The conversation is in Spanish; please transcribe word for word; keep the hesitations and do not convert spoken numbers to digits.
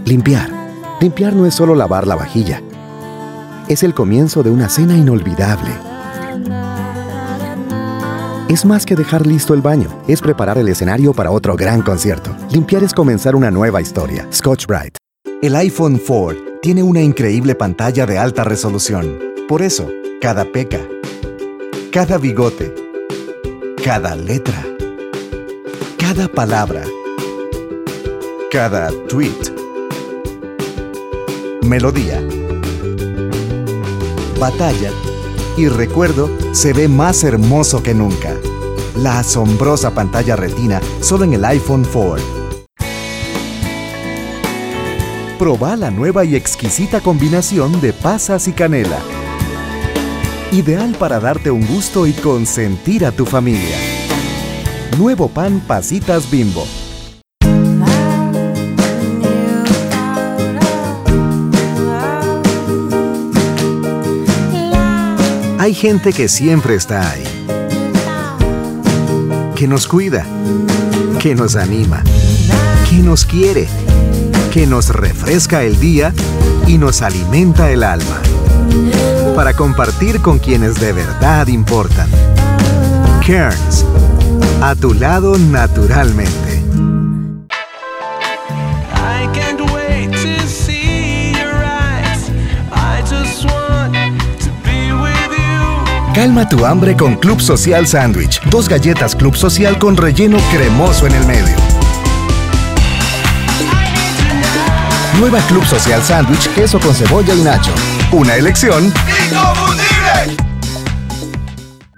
Limpiar. Limpiar no es solo lavar la vajilla. Es el comienzo de una cena inolvidable. Es más que dejar listo el baño. Es preparar el escenario para otro gran concierto. Limpiar es comenzar una nueva historia. Scotch-Brite. El iPhone cuatro tiene una increíble pantalla de alta resolución. Por eso, cada peca, cada bigote, cada letra, cada palabra, cada tweet, melodía, batalla y recuerdo se ve más hermoso que nunca. La asombrosa pantalla Retina solo en el iPhone cuatro. Proba la nueva y exquisita combinación de pasas y canela. Ideal para darte un gusto y consentir a tu familia. Nuevo pan Pasitas Bimbo. Hay gente que siempre está ahí. Que nos cuida. Que nos anima. Que nos quiere. Que nos refresca el día y nos alimenta el alma. Para compartir con quienes de verdad importan. Cairns, a tu lado naturalmente. Calma tu hambre con Club Social Sándwich. Dos galletas Club Social con relleno cremoso en el medio. Nueva Club Social Sándwich, queso con cebolla y nacho. Una elección inconfundible.